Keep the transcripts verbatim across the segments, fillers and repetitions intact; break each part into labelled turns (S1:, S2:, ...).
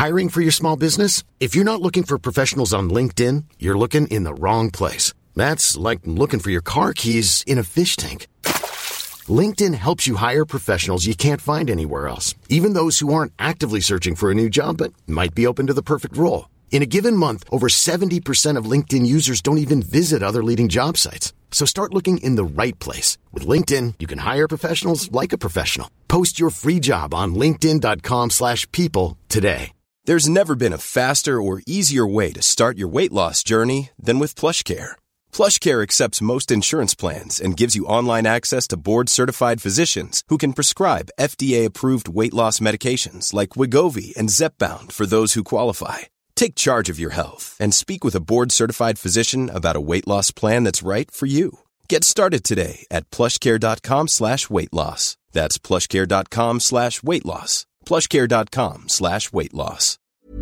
S1: Hiring for your small business? If you're not looking for professionals on LinkedIn, you're looking in the wrong place. That's like looking for your car keys in a fish tank. LinkedIn helps you hire professionals you can't find anywhere else, even those who aren't actively searching for a new job but might be open to the perfect role. In a given month, over seventy percent of LinkedIn users don't even visit other leading job sites. So start looking in the right place. With LinkedIn, you can hire professionals like a professional. Post your free job on linkedin.com slash people today.
S2: There's never been a faster or easier way to start your weight loss journey than with PlushCare. PlushCare accepts most insurance plans and gives you online access to board-certified physicians who can prescribe F D A-approved weight loss medications like Wegovy and Zepbound for those who qualify. Take charge of your health and speak with a board-certified physician about a weight loss plan that's right for you. Get started today at plushcare.com slash weight loss. That's plushcare.com slash weight loss. plushcare.com slash weight loss.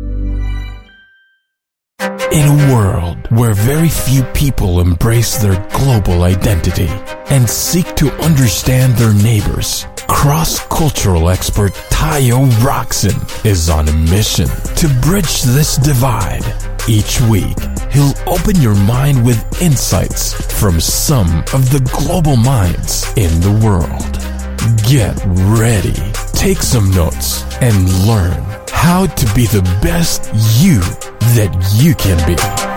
S3: In a world where very few people embrace their global identity and seek to understand their neighbors, cross-cultural expert Tayo Roxon is on a mission to bridge this divide. Each week, he'll open your mind with insights from some of the global minds in the world. Get ready, take some notes, and learn how to be the best you that you can be.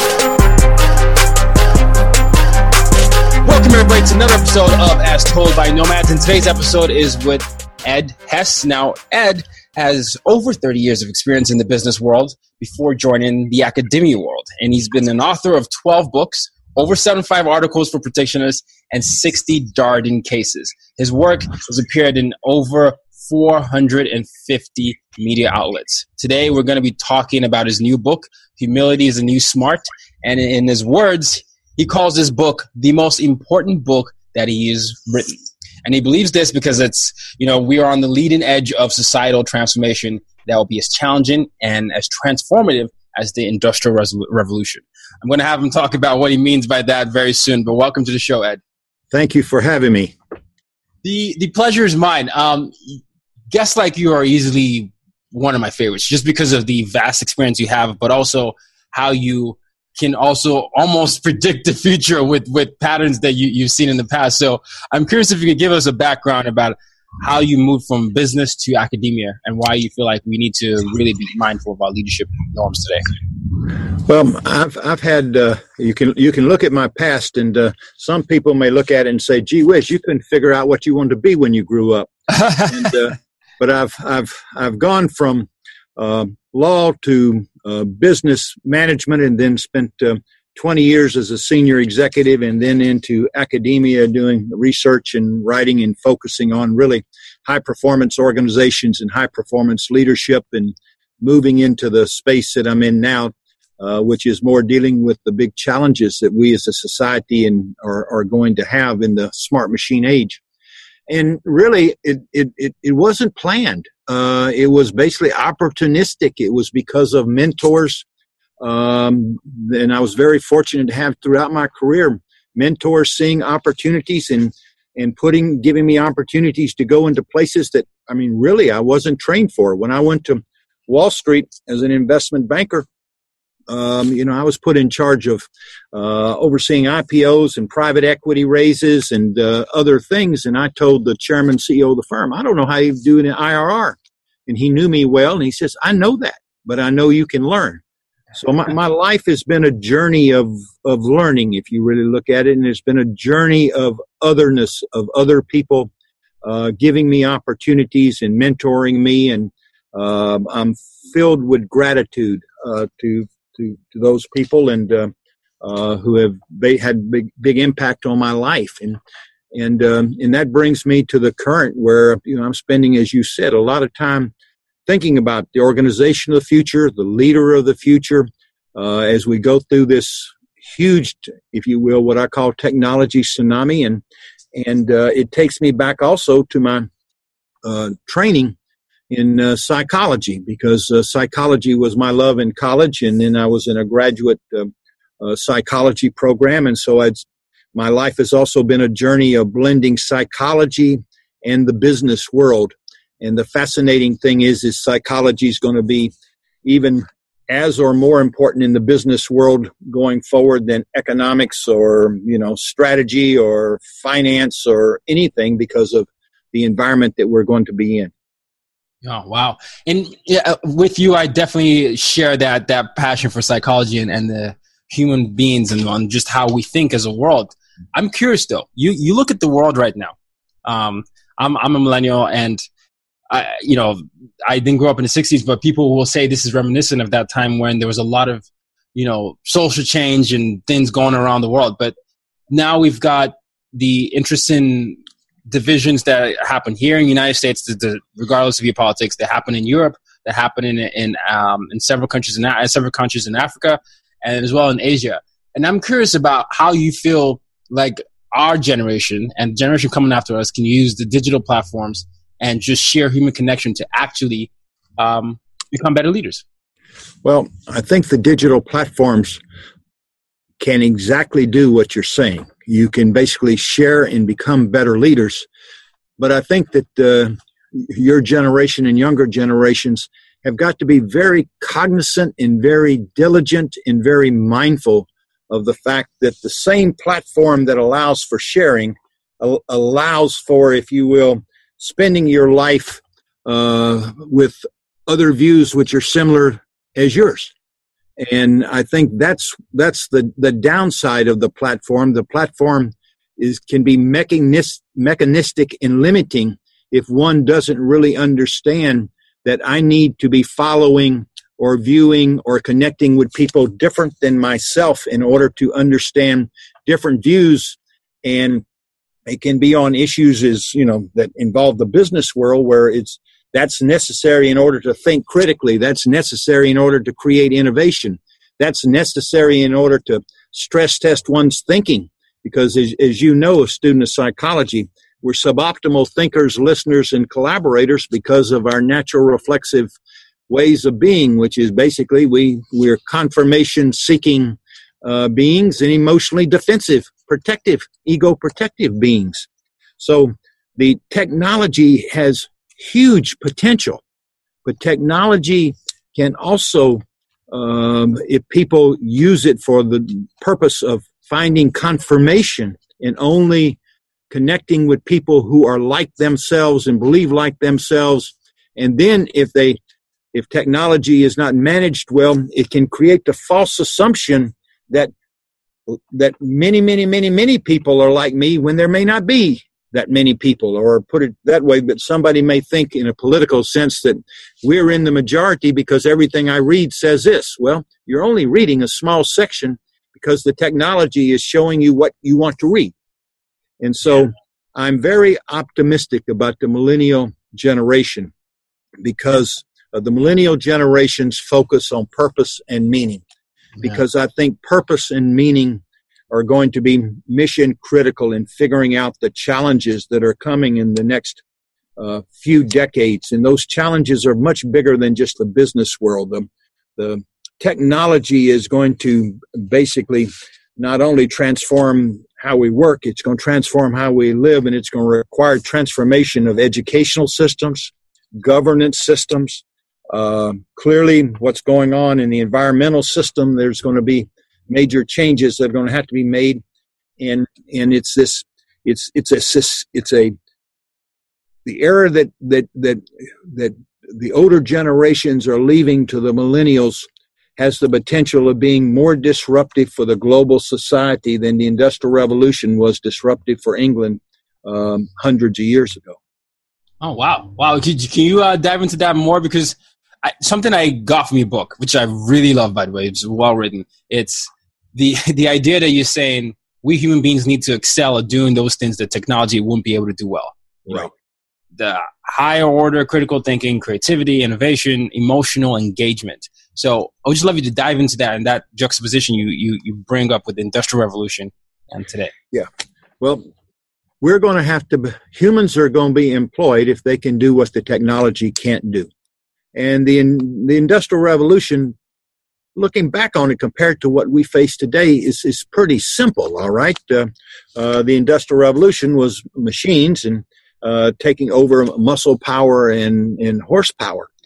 S4: Welcome everybody to another episode of As Told by Nomads, and today's episode is with Ed Hess. Now, Ed has over thirty years of experience in the business world before joining the academia world, and he's been an author of twelve books, over seventy-five articles for protectionists, and sixty Darden cases. His work has appeared in over four hundred fifty media outlets. Today, we're going to be talking about his new book, Humility is the New Smart. And in his words, he calls this book the most important book that he has written. And he believes this because it's, you know, we are on the leading edge of societal transformation that will be as challenging and as transformative as the Industrial Revolution. I'm going to have him talk about what he means by that very soon. But welcome to the show, Ed.
S5: Thank you for having me.
S4: The the pleasure is mine. Um, guests like you are easily one of my favorites, just because of the vast experience you have, but also how you can also almost predict the future with, with patterns that you, you've seen in the past. So I'm curious if you could give us a background about how you moved from business to academia and why you feel like we need to really be mindful of our leadership norms today.
S5: Well, I've I've had uh, you can you can look at my past, and uh, some people may look at it and say, "Gee whiz, you couldn't figure out what you wanted to be when you grew up." and, uh, but I've I've I've gone from uh, law to uh, business management, and then spent uh, twenty years as a senior executive, and then into academia doing research and writing and focusing on really high performance organizations and high performance leadership, and moving into the space that I'm in now, uh, which is more dealing with the big challenges that we as a society and are, are going to have in the smart machine age. And really, it it it, it wasn't planned. Uh, it was basically opportunistic. It was because of mentors. Um, and I was very fortunate to have throughout my career mentors seeing opportunities and, and putting, giving me opportunities to go into places that, I mean, really I wasn't trained for. When I went to Wall Street as an investment banker, um, you know, I was put in charge of, uh, overseeing I P Os and private equity raises and, uh, other things. And I told the chairman, C E O of the firm, I don't know how you do an I R R. And he knew me well. And he says, I know that, but I know you can learn. So my, my life has been a journey of, of learning, if you really look at it. And it's been a journey of otherness, of other people uh, giving me opportunities and mentoring me. And uh, I'm filled with gratitude uh, to, to to those people and uh, uh, who have had big big impact on my life. And and um, and that brings me to the current, where you know I'm spending, as you said, a lot of time thinking about the organization of the future, the leader of the future, uh, as we go through this huge, if you will, what I call technology tsunami. And and uh, it takes me back also to my uh, training in uh, psychology, because uh, psychology was my love in college, and then I was in a graduate uh, uh, psychology program. And so I'd, my life has also been a journey of blending psychology and the business world. And the fascinating thing is, is psychology is going to be even as or more important in the business world going forward than economics or, you know, strategy or finance or anything because of the environment that we're going to be in.
S4: Oh, wow. And yeah, with you, I definitely share that that passion for psychology and, and the human beings and on just how we think as a world. I'm curious, though. You you look at the world right now. Um, I'm I'm a millennial, and I you know I didn't grow up in the sixties, but people will say this is reminiscent of that time when there was a lot of you know social change and things going around the world. But now we've got the interesting divisions that happen here in the United States, the, the, regardless of your politics, that happen in Europe, that happen in in um, in several countries in uh, several countries in Africa, and as well in Asia. And I'm curious about how you feel like our generation and the generation coming after us can use the digital platforms and just share human connection to actually um, become better leaders.
S5: Well, I think the digital platforms can exactly do what you're saying. You can basically share and become better leaders. But I think that uh, your generation and younger generations have got to be very cognizant and very diligent and very mindful of the fact that the same platform that allows for sharing uh, allows for, if you will, spending your life uh, with other views which are similar as yours. And I think that's that's the, the downside of the platform. The platform is can be mechanis- mechanistic and limiting if one doesn't really understand that I need to be following or viewing or connecting with people different than myself in order to understand different views. And it can be on issues as, you know, that involve the business world where it's that's necessary in order to think critically. That's necessary in order to create innovation. That's necessary in order to stress test one's thinking. Because as, as you know, a student of psychology, we're suboptimal thinkers, listeners, and collaborators because of our natural reflexive ways of being, which is basically we, we're confirmation-seeking uh, beings and emotionally defensive, protective, ego-protective beings. So the technology has huge potential, but technology can also, um, if people use it for the purpose of finding confirmation and only connecting with people who are like themselves and believe like themselves, and then if they If technology is not managed well, it can create the false assumption that that many, many, many, many people are like me when there may not be that many people, or put it that way, but somebody may think in a political sense that we're in the majority because everything I read says this. Well, you're only reading a small section because the technology is showing you what you want to read. And so yeah. I'm very optimistic about the millennial generation because Uh, the millennial generations focus on purpose and meaning, because yeah. I think purpose and meaning are going to be mission critical in figuring out the challenges that are coming in the next uh, few decades. And those challenges are much bigger than just the business world. The, the technology is going to basically not only transform how we work, it's going to transform how we live, and it's going to require transformation of educational systems, governance systems. Uh, clearly, what's going on in the environmental system, there's going to be major changes that are going to have to be made, and and it's this, it's it's a it's a the era that that that that the older generations are leaving to the millennials has the potential of being more disruptive for the global society than the Industrial Revolution was disruptive for England um, hundreds of years ago.
S4: Oh wow, wow! Can, can you uh, dive into that more? Because I, something I got from your book, which I really love, by the way, it's well written. It's the the idea that you're saying we human beings need to excel at doing those things that technology wouldn't be able to do well. You
S5: right.
S4: know, the higher order critical thinking, creativity, innovation, emotional engagement. So I would just love you to dive into that and that juxtaposition you you you bring up with the Industrial Revolution and today.
S5: Yeah. Well, we're going to have to, humans are going to be employed if they can do what the technology can't do. And the the Industrial Revolution, looking back on it compared to what we face today, is, is pretty simple, all right? Uh, uh, the Industrial Revolution was machines and uh, taking over muscle power and, and horsepower.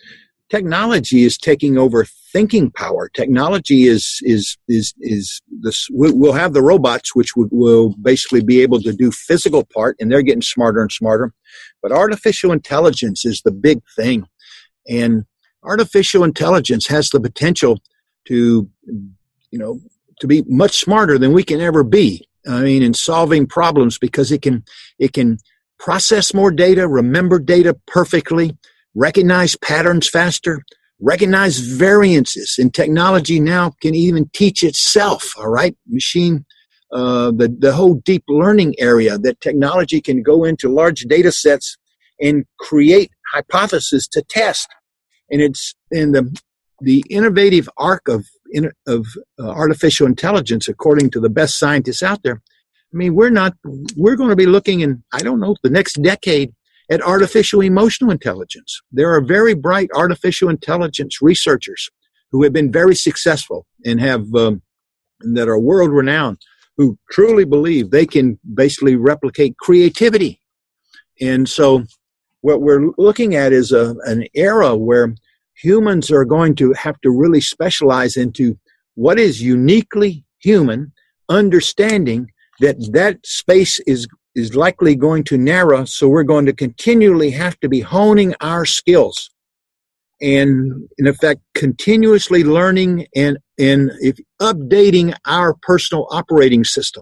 S5: technology is taking over thinking power. Technology is is is is this. We'll have the robots, which will basically be able to do physical part, and they're getting smarter and smarter. But artificial intelligence is the big thing, and artificial intelligence has the potential to, you know, to be much smarter than we can ever be. I mean, in solving problems, because it can it can process more data, remember data perfectly, recognize patterns faster, recognize variances. And technology now can even teach itself, all right? Machine, uh, the, the whole deep learning area, that technology can go into large data sets and create hypotheses to test. And it's in the the innovative arc of in, of uh, artificial intelligence, according to the best scientists out there. I mean, we're not, we're going to be looking in, I don't know, the next decade at artificial emotional intelligence. There are very bright artificial intelligence researchers who have been very successful and have, um, that are world renowned, who truly believe they can basically replicate creativity. And so what we're looking at is a, an era where humans are going to have to really specialize into what is uniquely human, understanding that that space is is likely going to narrow, so we're going to continually have to be honing our skills and, in effect, continuously learning and, and if updating our personal operating system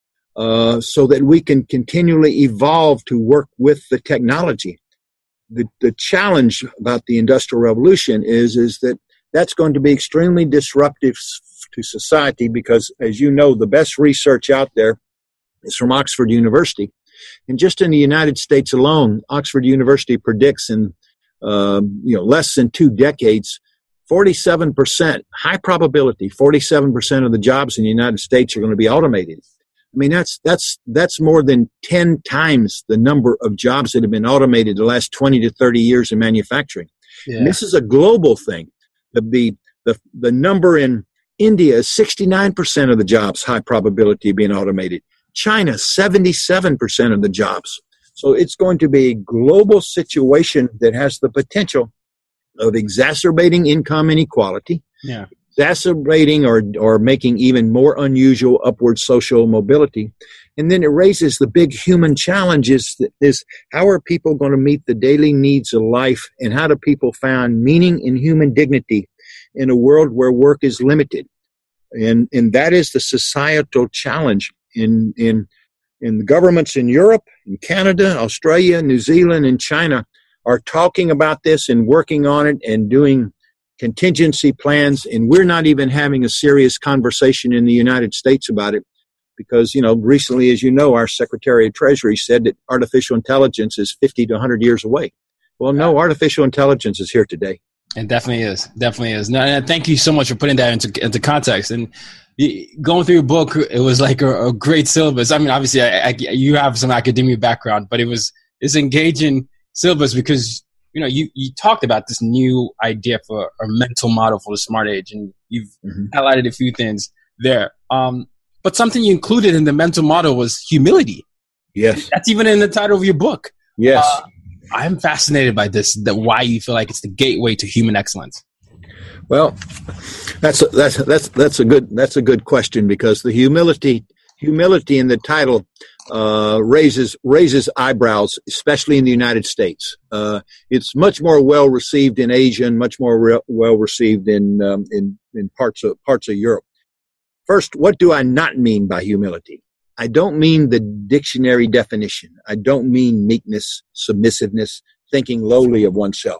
S5: uh, so that we can continually evolve to work with the technology. The, the challenge about the Industrial Revolution is, is that that's going to be extremely disruptive to society because, as you know, the best research out there is from Oxford University. And just in the United States alone, Oxford University predicts in uh, you know less than two decades, forty-seven percent, high probability, forty-seven percent of the jobs in the United States are going to be automated. I mean, that's that's that's more than ten times the number of jobs that have been automated the last twenty to thirty years in manufacturing. Yeah. And this is a global thing. The, the the the number in India is sixty-nine percent of the jobs, high probability of being automated. China, seventy-seven percent of the jobs. So it's going to be a global situation that has the potential of exacerbating income inequality, yeah. exacerbating or, or making even more unusual upward social mobility. And then it raises the big human challenges that is, how are people going to meet the daily needs of life, and how do people find meaning in human dignity in a world where work is limited? And, and that is the societal challenge. In, in, in the governments in Europe, in Canada, Australia, New Zealand, and China are talking about this and working on it and doing contingency plans. And we're not even having a serious conversation in the United States about it because, you know, recently, as you know, our Secretary of Treasury said that artificial intelligence is fifty to one hundred years away. Well, no, artificial intelligence is here today.
S4: It definitely is. Definitely is. No, and thank you so much for putting that into, into context. And going through your book, it was like a, a great syllabus. I mean, obviously, I, I, you have some academia background, but it was it's engaging syllabus because you know you, you talked about this new idea for a mental model for the smart age, and you've mm-hmm. highlighted a few things there. Um, but something you included in the mental model was humility.
S5: Yes,
S4: that's even in the title of your book.
S5: Yes,
S4: uh, I'm fascinated by this. That why you feel like it's the gateway to human excellence.
S5: Well, that's a, that's that's that's a good that's a good question because the humility humility in the title uh, raises raises eyebrows, especially in the United States. Uh, it's much more well received in Asia and much more re- well received in um, in in parts of parts of Europe. First, what do I not mean by humility? I don't mean the dictionary definition. I don't mean meekness, submissiveness, thinking lowly of oneself.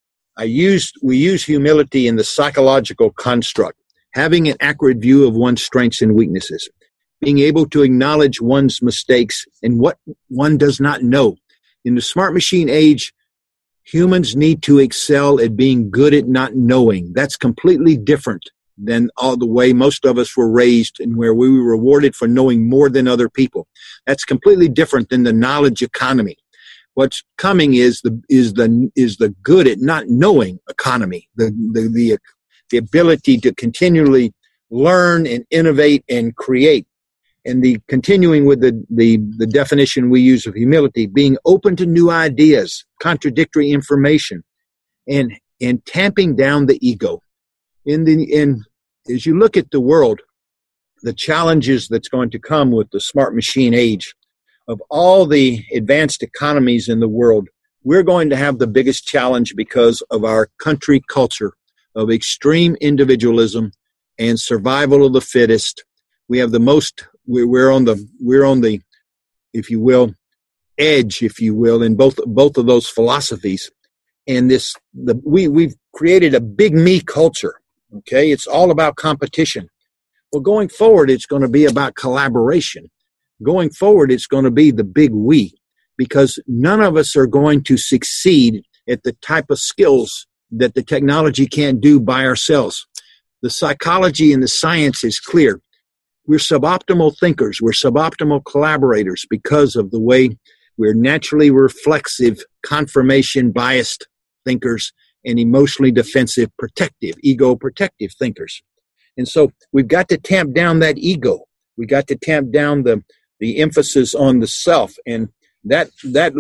S5: I used, we use humility in the psychological construct, having an accurate view of one's strengths and weaknesses, being able to acknowledge one's mistakes and what one does not know. In the smart machine age, humans need to excel at being good at not knowing. That's completely different than all the way most of us were raised and where we were rewarded for knowing more than other people. That's completely different than the knowledge economy. What's coming is the is the is the good at not knowing economy, the the the, the ability to continually learn and innovate and create, and the continuing with the, the the definition we use of humility, being open to new ideas, contradictory information, and and tamping down the ego. In the in as you look at the world, the challenges that's going to come with the smart machine age, of all the advanced economies in the world, we're going to have the biggest challenge because of our country culture of extreme individualism and survival of the fittest. We have the most, we're, we're on the, we're on the, if you will, edge, if you will, in both, both of those philosophies. And this, the, we, we've created a big me culture. Okay. It's all about competition. Well, going forward, it's going to be about collaboration. Going forward, it's going to be the big we, because none of us are going to succeed at the type of skills that the technology can't do by ourselves. The psychology and the science is clear. We're suboptimal thinkers. We're suboptimal collaborators because of the way we're naturally reflexive, confirmation biased thinkers and emotionally defensive, protective, ego protective thinkers. And so we've got to tamp down that ego. We got to tamp down the, the emphasis on the self. And that, that,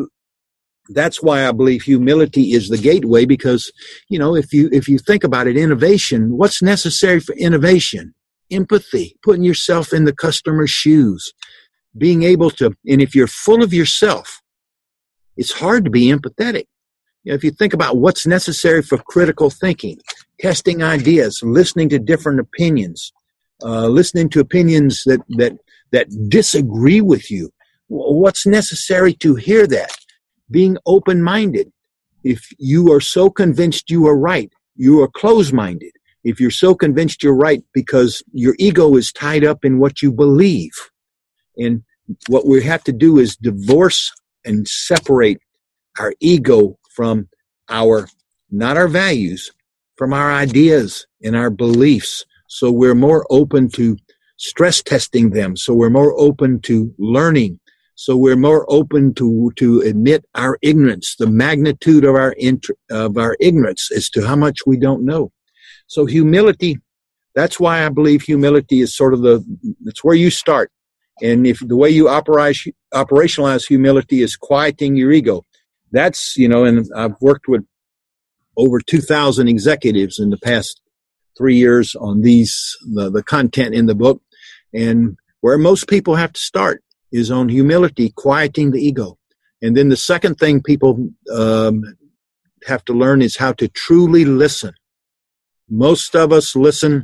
S5: that's why I believe humility is the gateway, because, you know, if you, if you think about it, innovation, what's necessary for innovation? Empathy, putting yourself in the customer's shoes, being able to, and if you're full of yourself, it's hard to be empathetic. You know, if you think about what's necessary for critical thinking, testing ideas, listening to different opinions, uh, listening to opinions that, that, that disagree with you. What's necessary to hear that? Being open-minded. If you are so convinced you are right, you are closed-minded. If you're so convinced you're right because your ego is tied up in what you believe. And what we have to do is divorce and separate our ego from our, not our values, from our ideas and our beliefs. So we're more open to stress testing them. So we're more open to learning. So we're more open to, to admit our ignorance, the magnitude of our, int- of our ignorance as to how much we don't know. So humility, that's why I believe humility is sort of the, it's where you start. And if the way you operate, operationalize humility is quieting your ego. That's, you know, and I've worked with over two thousand executives in the past three years on these, the, the content in the book. And where most people have to start is on humility, quieting the ego. And then the second thing people um, have to learn is how to truly listen. Most of us listen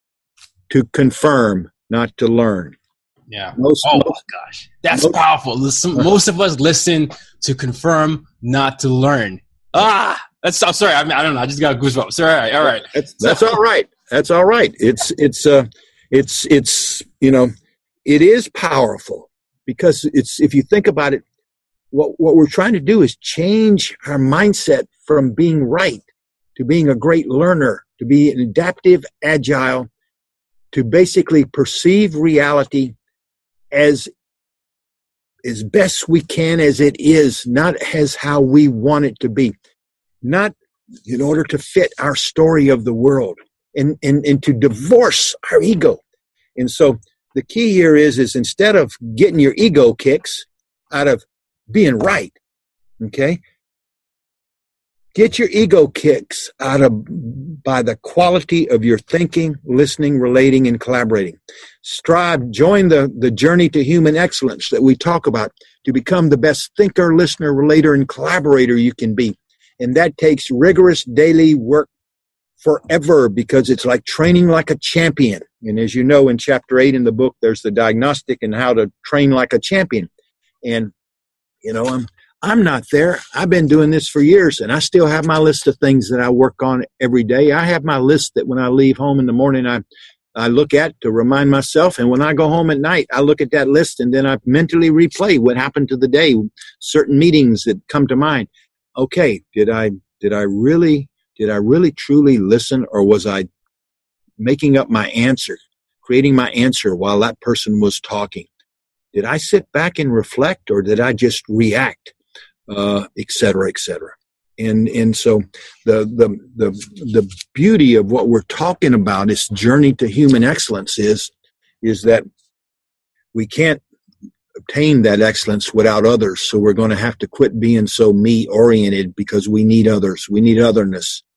S5: to confirm, not to learn.
S4: Yeah.
S5: Most,
S4: oh,
S5: most,
S4: my gosh. That's most, powerful. Listen, most of us listen to confirm, not to learn. Ah, that's, I'm sorry. I, mean, I don't know. I just got goosebumps. All right. All right.
S5: That's, that's all right. That's all right. It's, it's, uh, it's, it's, you know, it is powerful because it's, if you think about it, what, what we're trying to do is change our mindset from being right to being a great learner, to be an adaptive, agile, to basically perceive reality as as best we can as it is, not as how we want it to be, not in order to fit our story of the world, and, and, and to divorce our ego. And so the key here is, is instead of getting your ego kicks out of being right, okay, get your ego kicks out of by the quality of your thinking, listening, relating, and collaborating. Strive, join the, the journey to human excellence that we talk about to become the best thinker, listener, relator, and collaborator you can be. And that takes rigorous daily work forever, because it's like training like a champion. And as you know, in chapter eight in the book, there's the diagnostic and how to train like a champion. And, you know, I'm I'm not there. I've been doing this for years, and I still have my list of things that I work on every day. I have my list that when I leave home in the morning, I, I look at to remind myself. And when I go home at night, I look at that list, and then I mentally replay what happened to the day, certain meetings that come to mind. Okay, did I, did I really, did I really truly listen, or was I making up my answer, creating my answer while that person was talking? Did I sit back and reflect, or did I just react? Uh, et cetera, et cetera. And, and so the, the, the, the beauty of what we're talking about, this journey to human excellence, is, is that we can't obtain that excellence without others. So we're going to have to quit being so me oriented, because we need others. We need otherness.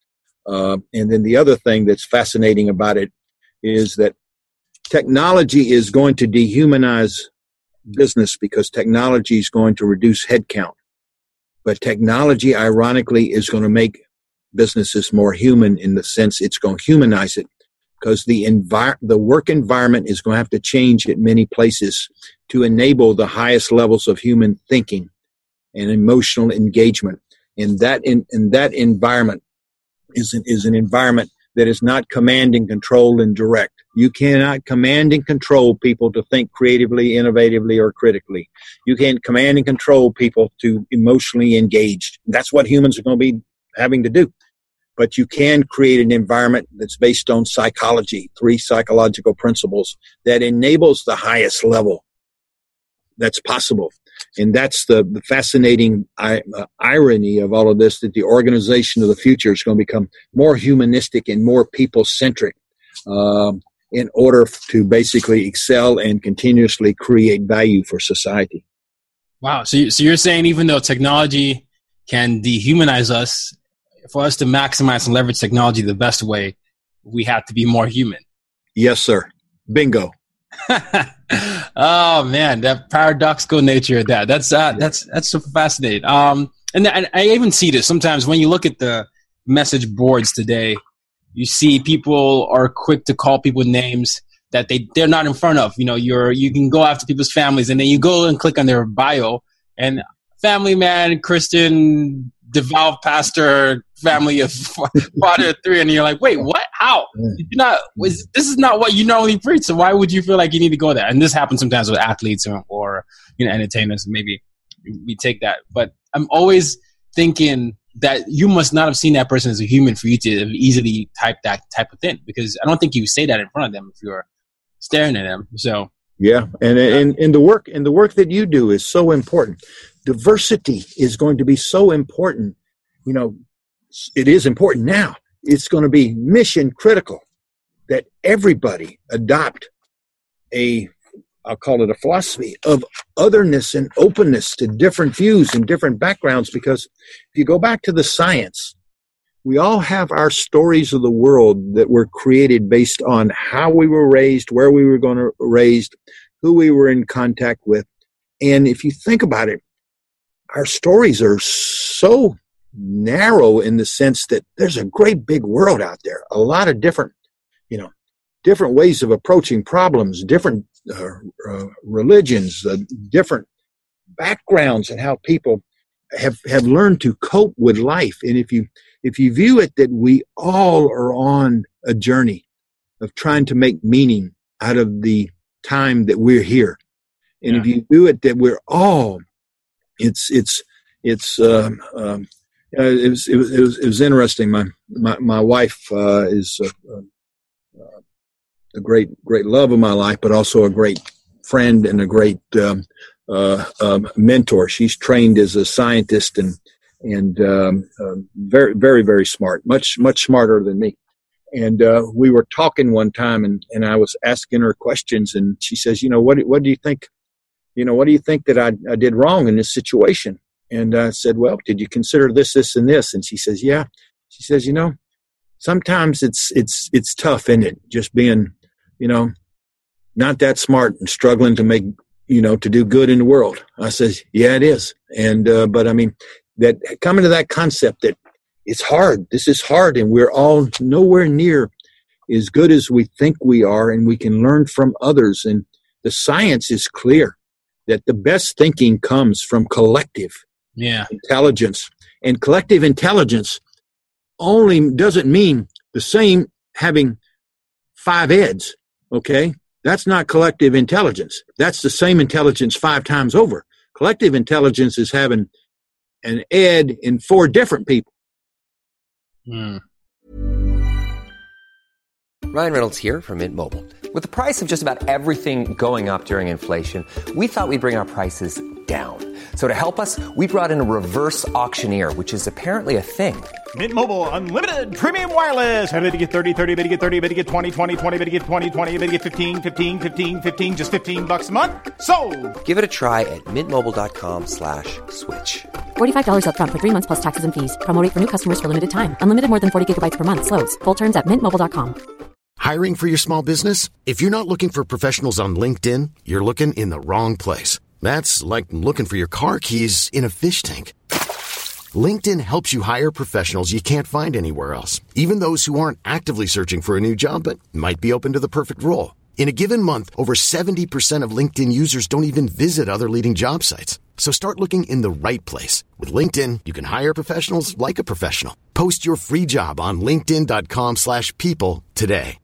S5: Uh, and then the other thing that's fascinating about it is that technology is going to dehumanize business because technology is going to reduce headcount. But technology, ironically, is going to make businesses more human in the sense it's going to humanize it, because the envir- the work environment is going to have to change at many places to enable the highest levels of human thinking and emotional engagement. And that in, in that environment is an, is an environment that is not command and control and direct. You cannot command and control people to think creatively, innovatively, or critically. You can't command and control people to emotionally engage. That's what humans are going to be having to do. But you can create an environment that's based on psychology, three psychological principles that enables the highest level that's possible. And that's the, the fascinating I, uh, irony of all of this, that the organization of the future is going to become more humanistic and more people-centric um, in order to basically excel and continuously create value for society.
S4: Wow. So, you, so you're saying even though technology can dehumanize us, for us to maximize and leverage technology the best way, we have to be more human.
S5: Yes, sir. Bingo.
S4: Oh man, that paradoxical nature of that. That's uh, that's that's super fascinating. Um, and, and I even see this sometimes when you look at the message boards today. You see people are quick to call people names that they they're not in front of. You know, you're you can go after people's families, and then you go and click on their bio, and family man, Christian, devout pastor, family of father of three, and you're like, wait, what? How? You're not, was, this is not what you normally preach, so why would you feel like you need to go there? And this happens sometimes with athletes or, or you know, entertainers. Maybe we take that. But I'm always thinking that you must not have seen that person as a human for you to easily type that type of thing, because I don't think you say that in front of them if you're staring at them. So
S5: yeah, and and, and the work and the work that you do is so important. Diversity is going to be so important. You know, it is important now. It's going to be mission critical that everybody adopt a, I'll call it a philosophy of otherness and openness to different views and different backgrounds. Because if you go back to the science, we all have our stories of the world that were created based on how we were raised, where we were going to raised, who we were in contact with. And if you think about it, our stories are so narrow in the sense that there's a great big world out there, a lot of different, you know, different ways of approaching problems, different uh, uh, religions, uh, different backgrounds, and how people have, have learned to cope with life. And if you, if you view it that we all are on a journey of trying to make meaning out of the time that we're here. And yeah. if you view it that we're all, it's, it's, it's, um, um, Uh, it was, it was, it was, it was interesting. My, my, my wife, uh, is a, a, a great, great love of my life, but also a great friend and a great, um, uh, um, mentor. She's trained as a scientist and, and, um, uh, very, very, very smart, much, much smarter than me. And, uh, we were talking one time and, and I was asking her questions, and she says, you know, what, what do you think, you know, what do you think that I, I did wrong in this situation? And I said, well, did you consider this, this, and this? And she says, yeah. She says, you know, sometimes it's, it's, it's tough, isn't it? Just being, you know, not that smart and struggling to make, you know, to do good in the world. I says, yeah, it is. And, uh, but I mean, that coming to that concept that it's hard. This is hard. And we're all nowhere near as good as we think we are. And we can learn from others. And the science is clear that the best thinking comes from collective
S4: Yeah.
S5: intelligence. And collective intelligence only doesn't mean the same having five Eds, okay? That's not collective intelligence. That's the same intelligence five times over. Collective intelligence is having an Ed in four different people.
S4: Mm.
S6: Ryan Reynolds here from Mint Mobile. With the price of just about everything going up during inflation, we thought we'd bring our prices down. So to help us, we brought in a reverse auctioneer, which is apparently a thing.
S7: Mint Mobile Unlimited Premium Wireless. How to get thirty, thirty, how to get thirty, how to get twenty, twenty, twenty, how to get twenty, twenty, how to get fifteen, fifteen, fifteen, fifteen, just fifteen bucks a month? Sold!
S6: Give it a try at mintmobile.com slash switch.
S8: forty-five dollars up front for three months plus taxes and fees. Promo rate for new customers for limited time. Unlimited more than forty gigabytes per month. Slows full terms at mint mobile dot com.
S1: Hiring for your small business? If you're not looking for professionals on LinkedIn, you're looking in the wrong place. That's like looking for your car keys in a fish tank. LinkedIn helps you hire professionals you can't find anywhere else, even those who aren't actively searching for a new job but might be open to the perfect role. In a given month, over seventy percent of LinkedIn users don't even visit other leading job sites. So start looking in the right place. With LinkedIn, you can hire professionals like a professional. Post your free job on linkedin.com slash people today.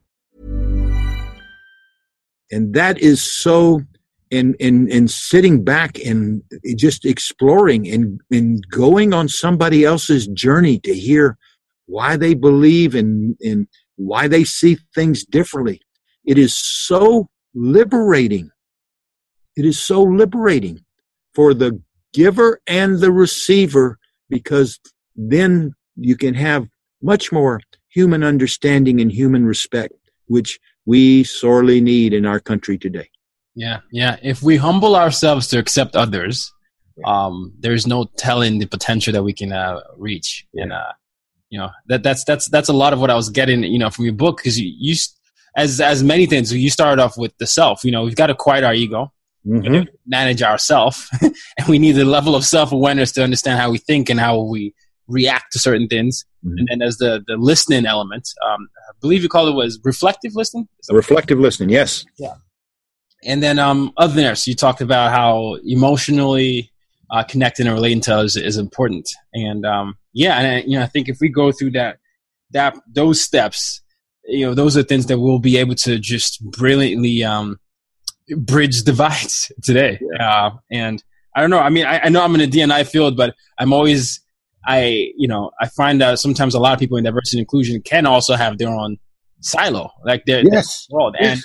S5: And that is so... In, in, in sitting back and just exploring and, and going on somebody else's journey to hear why they believe and, and why they see things differently. It is so liberating. It is so liberating for the giver and the receiver, because then you can have much more human understanding and human respect, which we sorely need in our country today.
S4: Yeah, yeah. If we humble ourselves to accept others, um, there's no telling the potential that we can uh, reach. Yeah. And uh, you know that that's that's that's a lot of what I was getting, you know, from your book, because you, you as as many things, you started off with the self. You know, we've got to quiet our ego, mm-hmm. manage ourself, and we need a level of self awareness to understand how we think and how we react to certain things. Mm-hmm. And then there's the the listening element. Um, I believe you call it was reflective listening.
S5: Reflective listening, yes.
S4: Yeah. And then um, other than there, so you talked about how emotionally uh, connecting and relating to others is important. And um, yeah, and I, you know, I think if we go through that, that those steps, you know, those are things that we'll be able to just brilliantly um, bridge divides today. Yeah. Uh, and I don't know. I mean, I, I know I'm in a D and I field, but I'm always, I you know, I find that sometimes a lot of people in diversity and inclusion can also have their own silo, like their,
S5: yes.
S4: their world.
S5: Yes.
S4: And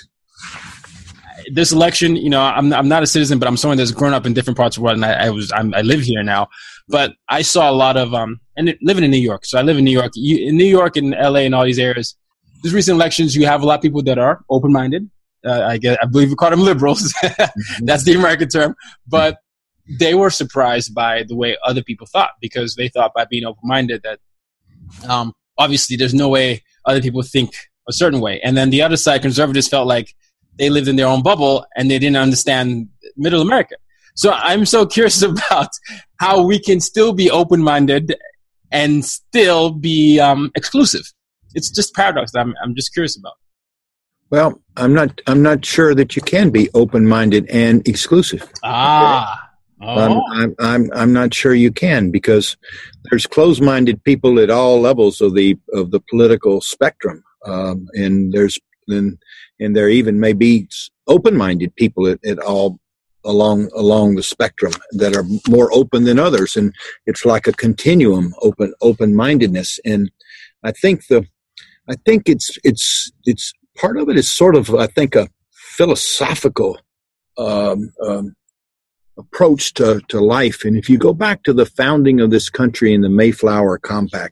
S4: this election, you know, I'm I'm not a citizen, but I'm someone that's grown up in different parts of the world, and I, I was I'm, I live here now. But I saw a lot of um, and it, living in New York. So I live in New York. You, in New York and L A and all these areas, these recent elections, you have a lot of people that are open-minded. Uh, I guess I believe we call them liberals. That's the American term. But they were surprised by the way other people thought, because they thought by being open-minded that um, obviously there's no way other people think a certain way. And then the other side, conservatives, felt like they lived in their own bubble and they didn't understand middle America. So I'm so curious about how we can still be open-minded and still be um, exclusive. It's just paradox that I'm, I'm just curious about.
S5: Well, I'm not, I'm not sure that you can be open-minded and exclusive.
S4: Ah, oh.
S5: I'm, I'm, I'm, I'm not sure you can, because there's closed-minded people at all levels of the, of the political spectrum. Um, and there's, and, and there even may be open-minded people at, at all along along the spectrum that are more open than others, and it's like a continuum, open open-mindedness. And I think the I think it's it's it's part of it is sort of, I think, a philosophical um, um, approach to to life. And if you go back to the founding of this country in the Mayflower Compact,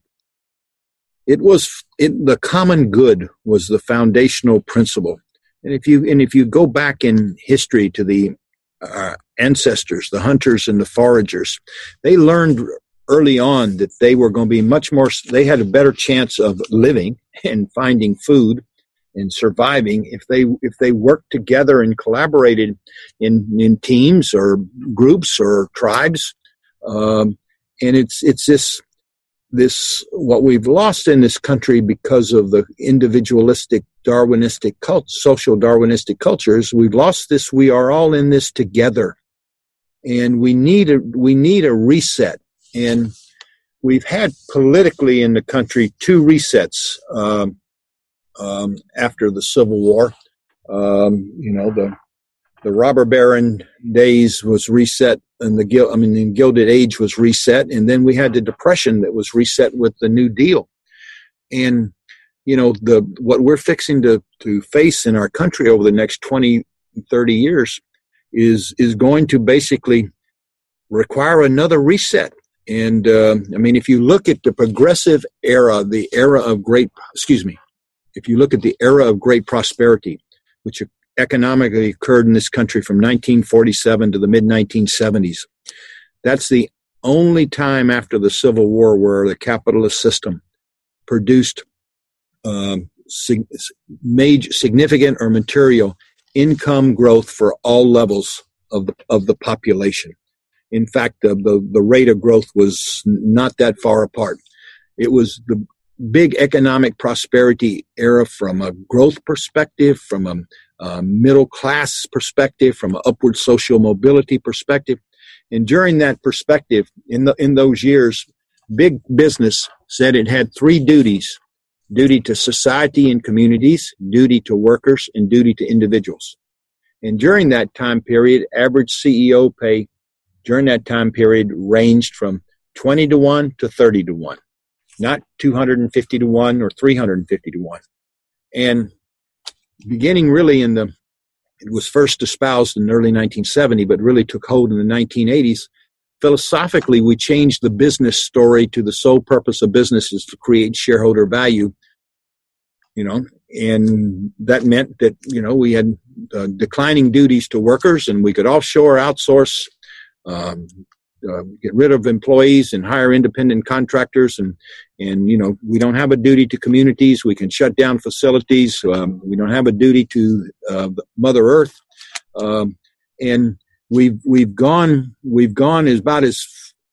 S5: It was it, the common good was the foundational principle, and if you and if you go back in history to the uh, ancestors, the hunters and the foragers, they learned early on that they were going to be much more. They had a better chance of living and finding food and surviving if they if they worked together and collaborated in in teams or groups or tribes, um, and it's it's this. This what we've lost in this country because of the individualistic Darwinistic cult, social Darwinistic cultures. We've lost this. We are all in this together, and we need a we need a reset. And we've had politically in the country two resets um, um, after the Civil War. Um, you know, the the robber baron days was reset, and the gil- I mean, the Gilded Age was reset, and then we had the Depression that was reset with the New Deal. And you know, the what we're fixing to to face in our country over the next twenty, thirty years is is going to basically require another reset. And uh, I mean, if you look at the progressive era, the era of great, excuse me, if you look at the era of great prosperity, which economically occurred in this country from nineteen forty-seven to the mid nineteen seventies, that's the only time after the Civil War where the capitalist system produced um, sig- major, significant or material income growth for all levels of the of the population. In fact, the, the, the rate of growth was not that far apart. It was the big economic prosperity era from a growth perspective, from a, a middle class perspective, from an upward social mobility perspective. And during that perspective, in the, in those years, big business said it had three duties: duty to society and communities, duty to workers, and duty to individuals. And during that time period, average C E O pay during that time period ranged from twenty to one to thirty to one, not two hundred fifty to one or three hundred fifty to one. And beginning really in the, it was first espoused in early nineteen seventy, but really took hold in the nineteen eighties. Philosophically, we changed the business story to the sole purpose of business is to create shareholder value, you know, and that meant that, you know, we had uh, declining duties to workers, and we could offshore, outsource, um, uh, get rid of employees and hire independent contractors. And, and, you know, we don't have a duty to communities. We can shut down facilities. Um, we don't have a duty to uh, Mother Earth. Um, and we've, we've gone, we've gone as about as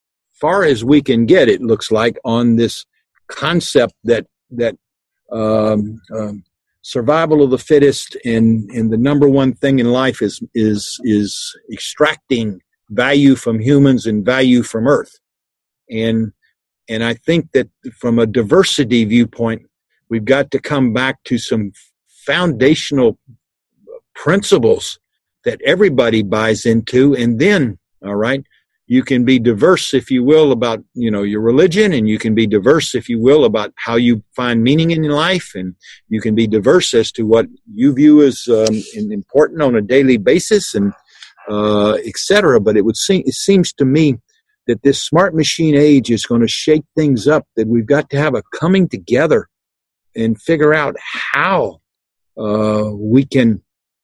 S5: far as we can get, it looks like, on this concept that, that, um, um, survival of the fittest and, and the number one thing in life is, is, is extracting value from humans and value from Earth. And, and I think that from a diversity viewpoint, we've got to come back to some foundational principles that everybody buys into. And then, all right, you can be diverse, if you will, about, you know, your religion, and you can be diverse, if you will, about how you find meaning in your life, and you can be diverse as to what you view as um, important on a daily basis, and uh, et cetera. But it would seem, it seems to me that this smart machine age is going to shake things up, that we've got to have a coming together and figure out how uh, we can,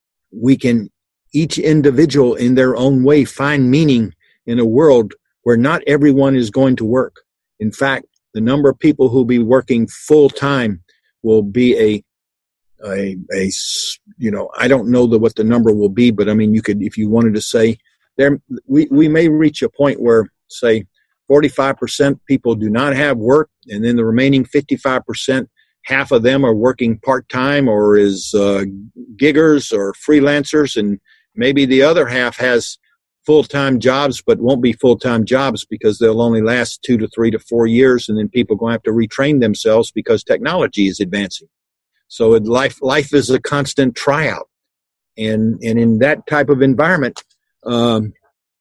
S5: we can each individual in their own way find meaning in a world where not everyone is going to work. In fact, the number of people who will be working full time will be a, a, a, you know, I don't know the, what the number will be, but I mean, you could, if you wanted to say there, we, we may reach a point where, say, forty-five percent people do not have work, and then the remaining fifty-five percent, half of them are working part-time or is uh, giggers or freelancers, and maybe the other half has full-time jobs, but won't be full-time jobs because they'll only last two to three to four years, and then people are going to have to retrain themselves because technology is advancing. So it, life life is a constant tryout, and and in that type of environment, um,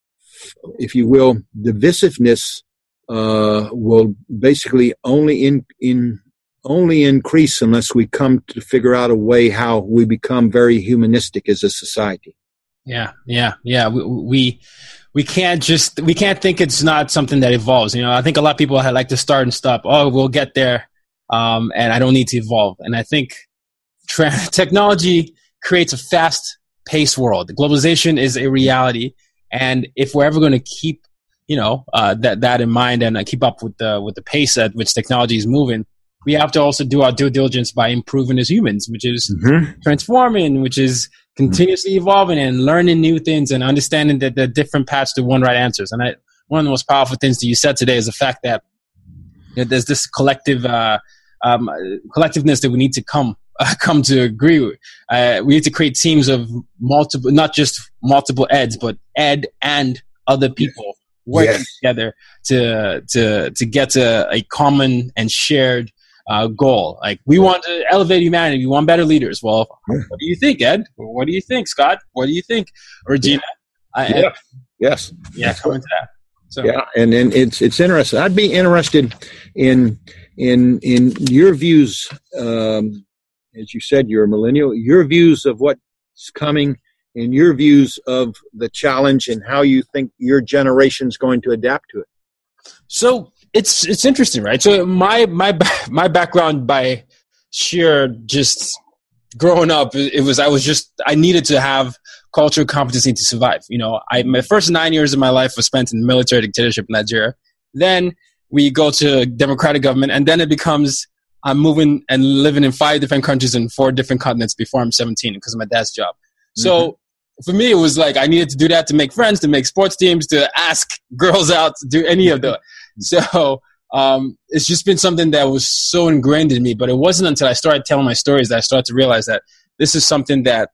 S5: if you will, divisiveness uh, will basically only in in only increase unless we come to figure out a way how we become very humanistic as a society.
S4: Yeah, yeah, yeah. We, we we can't just we can't think it's not something that evolves. You know, I think a lot of people like to start and stop. Oh, we'll get there, um, and I don't need to evolve. And I think tra- technology creates a fast-paced world. Globalization is a reality, and if we're ever going to keep, you know, uh, that that in mind and uh, keep up with the with the pace at which technology is moving, we have to also do our due diligence by improving as humans, which is mm-hmm. transforming, which is continuously evolving and learning new things and understanding that there are different paths to one right answers. And I, one of the most powerful things that you said today is the fact that, you know, there's this collective uh, um, collectiveness that we need to come uh, come to agree with. Uh, we need to create teams of multiple, not just multiple eds, but ed and other people working yes. together to to to get to a common and shared Uh, goal. Like, we want to elevate humanity. We want better leaders. Well, what do you think, Ed? What do you think, Scott? What do you think, Regina?
S5: Yeah.
S4: I,
S5: yeah. Yes.
S4: Yeah. Come into that. So.
S5: Yeah, and and it's it's interesting. I'd be interested in in in your views. Um, as you said, you're a millennial. Your views of what's coming and your views of the challenge and how you think your generation's going to adapt to it.
S4: So it's it's interesting, right? So my my my background, by sheer just growing up, it was I was just I needed to have cultural competency to survive. You know, I my first nine years of my life was spent in military dictatorship in Nigeria. Then we go to democratic government, and then it becomes I'm moving and living in five different countries in four different continents before I'm seventeen because of my dad's job. So mm-hmm. for me, it was like I needed to do that to make friends, to make sports teams, to ask girls out, to do any of that. So um, it's just been something that was so ingrained in me. But it wasn't until I started telling my stories that I started to realize that this is something that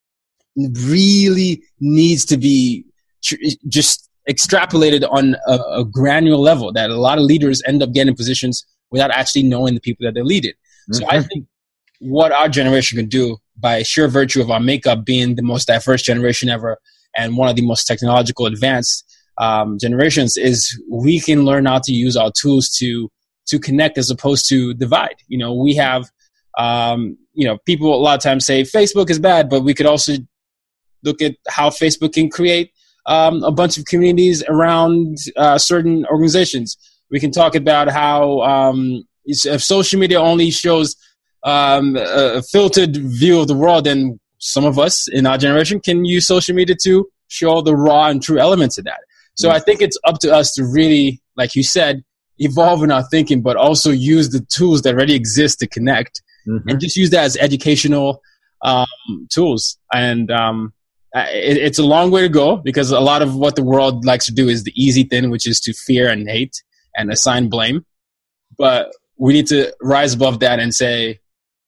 S4: really needs to be tr- just extrapolated on a, a granular level, that a lot of leaders end up getting positions without actually knowing the people that they're leading. Mm-hmm. So I think what our generation can do, by sheer virtue of our makeup being the most diverse generation ever and one of the most technological advanced um, generations, is we can learn how to use our tools to to connect as opposed to divide. You know, we have, um, you know, people a lot of times say Facebook is bad, but we could also look at how Facebook can create um, a bunch of communities around uh, certain organizations. We can talk about how um, if social media only shows um, a filtered view of the world, then some of us in our generation can use social media to show the raw and true elements of that. So I think it's up to us to really, like you said, evolve in our thinking, but also use the tools that already exist to connect, mm-hmm. and just use that as educational um, tools. And um, it, it's a long way to go, because a lot of what the world likes to do is the easy thing, which is to fear and hate and assign blame. But we need to rise above that and say,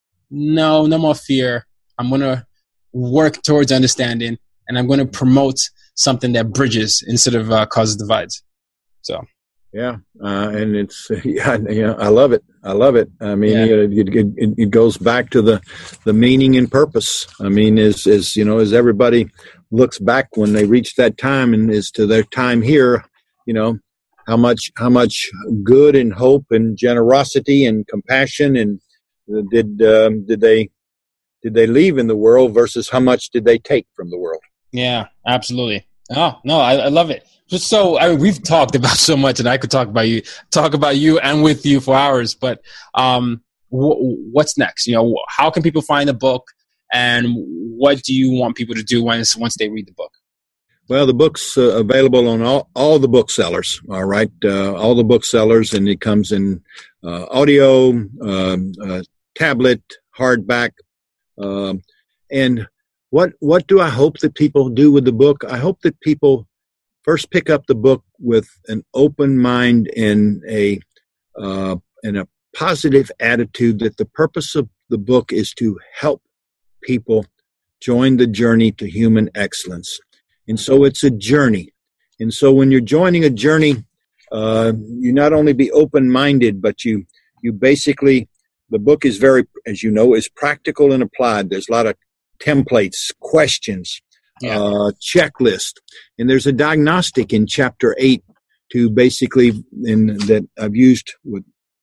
S4: no, no more fear. I'm going to work towards understanding, and I'm going to promote something that bridges instead of uh, causes divides. So,
S5: yeah, uh, and it's yeah, yeah, I love it. I love it. I mean, yeah. it, it, it, it goes back to the, the meaning and purpose. I mean, as as you know, as everybody looks back when they reach that time and as to their time here, you know, how much how much good and hope and generosity and compassion and did um, did they did they leave in the world versus how much did they take from the world? Yeah,
S4: absolutely. Oh no, I, I love it. Just so I mean, we've talked about so much, and I could talk about you, talk about you, and with you for hours. But um, w- what's next? You know, how can people find the book, and what do you want people to do once once they read the book?
S5: Well, the book's uh, available on all, all the booksellers. All right, uh, all the booksellers, and it comes in uh, audio, um, uh, tablet, hardback, um, and what what do I hope that people do with the book? I hope that people first pick up the book with an open mind and a uh, and a positive attitude that the purpose of the book is to help people join the journey to human excellence. And so it's a journey. And so when you're joining a journey, uh, you not only be open-minded, but you you basically, the book is very, as you know, is practical and applied. There's a lot of templates, questions, yeah. uh, checklist. And there's a diagnostic in chapter eight to basically, in that I've used with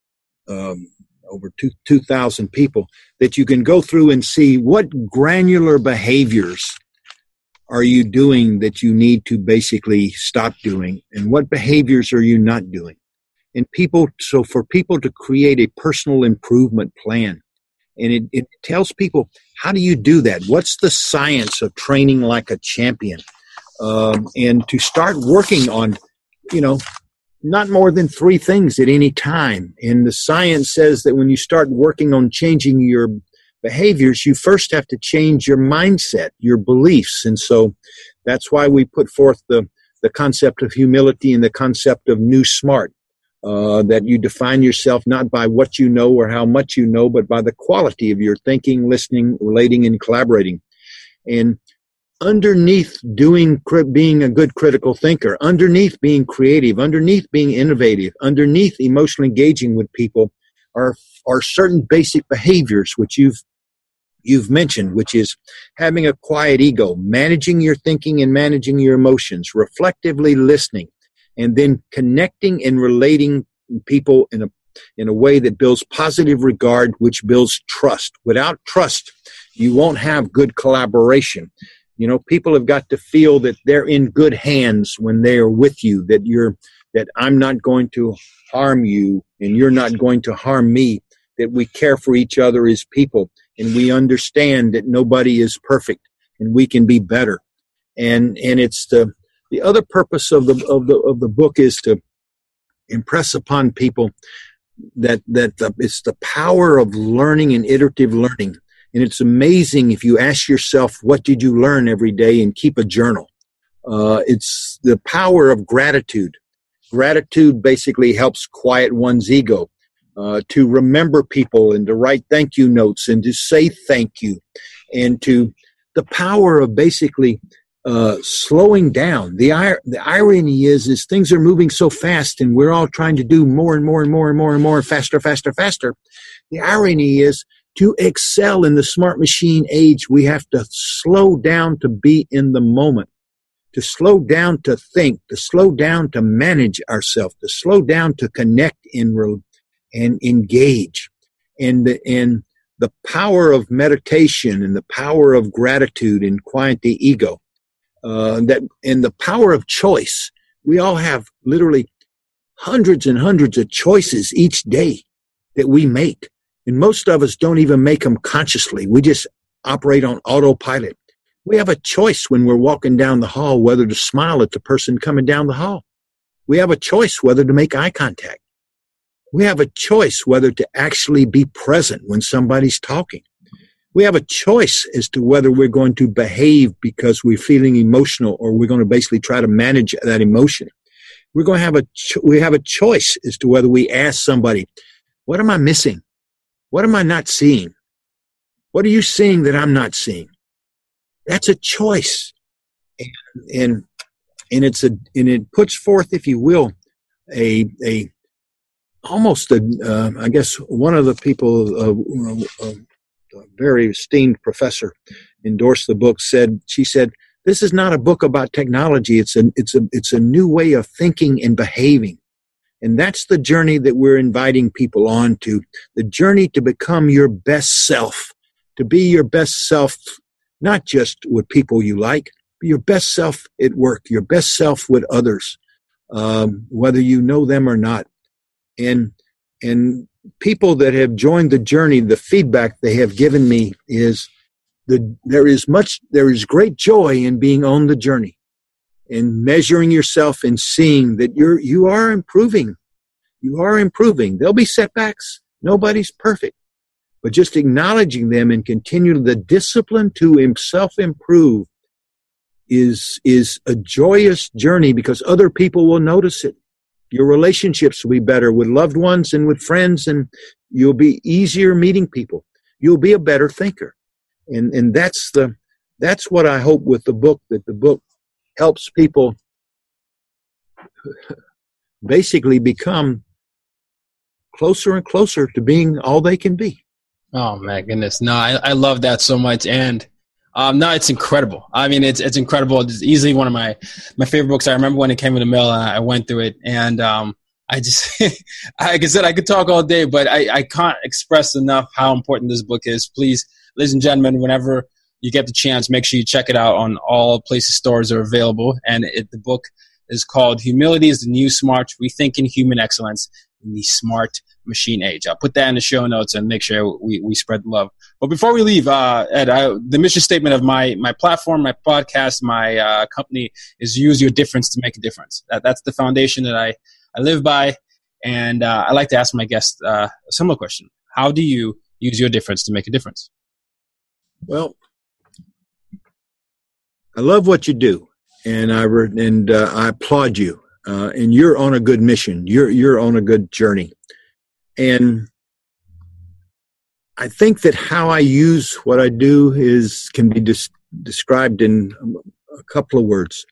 S5: um, over two, 2,000 people, that you can go through and see what granular behaviors are you doing that you need to basically stop doing, and what behaviors are you not doing. And people, so for people to create a personal improvement plan, and it, it tells people, how do you do that? What's the science of training like a champion? Um, and to start working on, you know, not more than three things at any time. And the science says that when you start working on changing your behaviors, you first have to change your mindset, your beliefs. And so that's why we put forth the, the concept of humility and the concept of new smart. Uh, that you define yourself not by what you know or how much you know, but by the quality of your thinking, listening, relating, and collaborating. And underneath doing, being a good critical thinker, underneath being creative, underneath being innovative, underneath emotionally engaging with people are, are certain basic behaviors which you've, you've mentioned, which is having a quiet ego, managing your thinking and managing your emotions, reflectively listening, and then connecting and relating people in a in a way that builds positive regard, which builds trust. Without trust, you won't have good collaboration. You know, people have got to feel that they're in good hands when they are with you, that you're, that I'm not going to harm you and you're not going to harm me, that we care for each other as people and we understand that nobody is perfect and we can be better. And, and it's the, the other purpose of the, of the, of the book is to impress upon people that, that the, it's the power of learning and iterative learning. And it's amazing if you ask yourself, what did you learn every day, and keep a journal. Uh, it's the power of gratitude. Gratitude basically helps quiet one's ego, uh, to remember people and to write thank you notes and to say thank you, and to the power of basically uh, slowing down. The, ir- the irony is, is things are moving so fast and we're all trying to do more and more and more and more and more, faster, faster, faster. The irony is, to excel in the smart machine age, we have to slow down to be in the moment, to slow down to think, to slow down to manage ourselves, to slow down to connect and, and engage. And the, and the power of meditation and the power of gratitude and quiet the ego, uh, that, and the power of choice. We all have literally hundreds and hundreds of choices each day that we make. And most of us don't even make them consciously. We just operate on autopilot. We have a choice when we're walking down the hall whether to smile at the person coming down the hall. We have a choice whether to make eye contact. We have a choice whether to actually be present when somebody's talking. We have a choice as to whether we're going to behave because we're feeling emotional or we're going to basically try to manage that emotion. We're going to have a cho- we have a choice as to whether we ask somebody, what am I missing? What am I not seeing? What are you seeing that I'm not seeing? That's a choice. And, and, and it's a, and it puts forth, if you will, a, a, almost a, uh, I guess one of the people, uh, uh, a very esteemed professor endorsed the book, said, she said, this is not a book about technology. It's a, it's a, it's a new way of thinking and behaving. And that's the journey that we're inviting people on to, the journey to become your best self, to be your best self, not just with people you like, but your best self at work, your best self with others, um, whether you know them or not. And, and people that have joined the journey, the feedback they have given me is that there is much, there is great joy in being on the journey. And measuring yourself and seeing that you're, you are improving. You are improving. There'll be setbacks. Nobody's perfect. But just acknowledging them and continuing the discipline to self-improve is, is a joyous journey because other people will notice it. Your relationships will be better with loved ones and with friends, and you'll be easier meeting people. You'll be a better thinker. And, and that's the, that's what I hope with the book, that the book helps people basically become closer and closer to being all they can be.
S4: Oh my goodness. No, I, I love that so much. And um, no, it's incredible. I mean, it's, it's incredible. It's easily one of my, my favorite books. I remember when it came in the mail and I went through it, and um, I just, like I said, I could talk all day, but I, I can't express enough how important this book is. Please, ladies and gentlemen, whenever you get the chance, make sure you check it out on all places stores are available. And it, the book is called Humility is the New Smart, Rethinking Human Excellence in the Smart Machine Age. I'll put that in the show notes and make sure we, we spread the love. But before we leave, uh, Ed, I, the mission statement of my, my platform, my podcast, my uh, company is use your difference to make a difference. That, that's the foundation that I, I live by. And uh, I like to ask my guests uh, a similar question. How do you use your difference to make a difference?
S5: Well, I love what you do, and I re- and uh, I applaud you. Uh, and you're on a good mission. You're you're on a good journey, and I think that how I use what I do is can be des- described in a couple of words.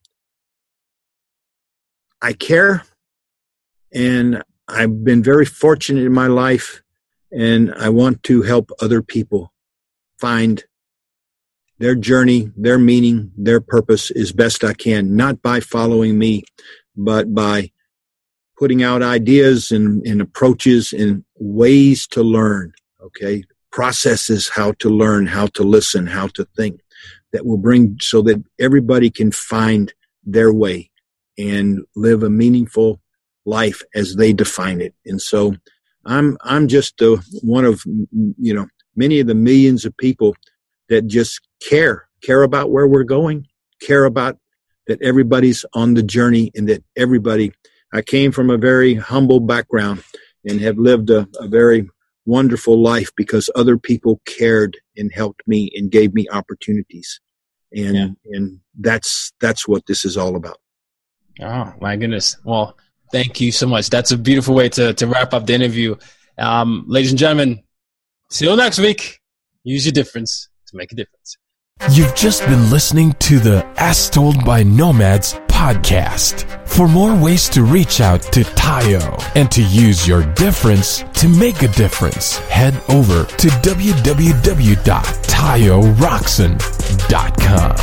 S5: I care, and I've been very fortunate in my life, and I want to help other people find their journey, their meaning, their purpose as best I can, not by following me, but by putting out ideas and, and approaches and ways to learn, okay? Processes, how to learn, how to listen, how to think. that will bring so that everybody can find their way and live a meaningful life as they define it. And so I'm I'm just uh, one of, you know, many of the millions of people that just care, care about where we're going, care about that everybody's on the journey, and that everybody, I came from a very humble background and have lived a, a very wonderful life because other people cared and helped me and gave me opportunities. And, yeah. and that's, that's what this is all about.
S4: Oh my goodness. Well, thank you so much. That's a beautiful way to, to wrap up the interview. Um, ladies and gentlemen, till next week, use your difference to make a difference.
S3: You've just been listening to the As Told by Nomads podcast. For more ways to reach out to Tayo and to use your difference to make a difference, head over to w w w dot tayo rockson dot com.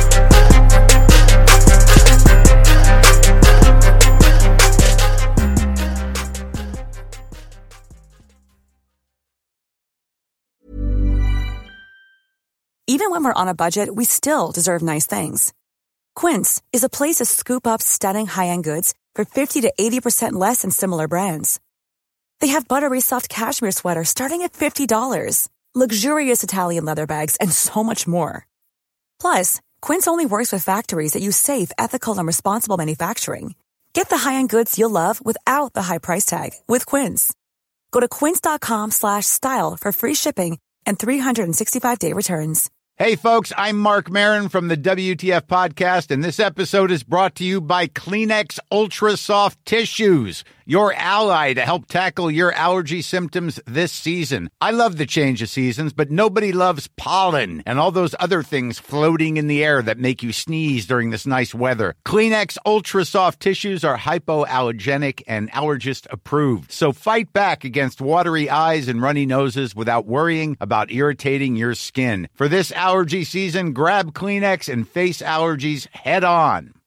S9: Even when we're on a budget, we still deserve nice things. Quince is a place to scoop up stunning high-end goods for fifty to eighty percent less than similar brands. They have buttery soft cashmere sweaters starting at fifty dollars, luxurious Italian leather bags, and so much more. Plus, Quince only works with factories that use safe, ethical, and responsible manufacturing. Get the high-end goods you'll love without the high price tag with Quince. Go to quince.com slash style for free shipping and three sixty-five day returns.
S10: Hey, folks, I'm Mark Maron from the W T F Podcast, and this episode is brought to you by Kleenex Ultra Soft Tissues, your ally to help tackle your allergy symptoms this season. I love the change of seasons, but nobody loves pollen and all those other things floating in the air that make you sneeze during this nice weather. Kleenex Ultra Soft Tissues are hypoallergenic and allergist approved, so fight back against watery eyes and runny noses without worrying about irritating your skin. For this allergy season, grab Kleenex and face allergies head on.